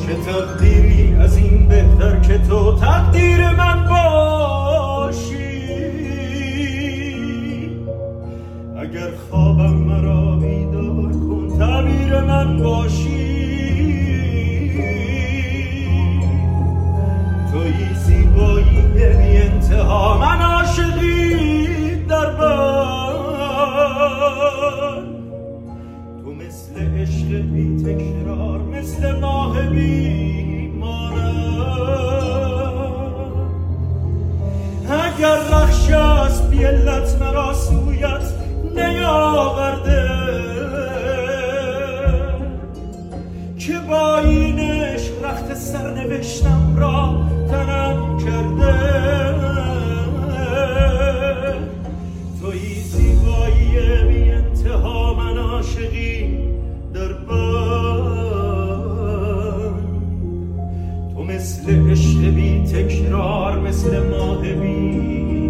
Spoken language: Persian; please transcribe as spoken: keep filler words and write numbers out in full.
چه تقدیری از این بهتر که تو تقدیر من باشی. اگر خوابم مرا بیدار کن تعبیر من باشی. تویی زیبایی بی انتها من عاشقی در بر. تو مثل عشق بی تکرار مثل ماه بی مانم. اگر رخش است بی علت مرا سویت نیاورده که با این عشق رخت سرنوشتم را تنم کرده. تویی زیبایی بی انتها من عاشقی در بر. تو مثل عشق بی تکرار مثل ماه بی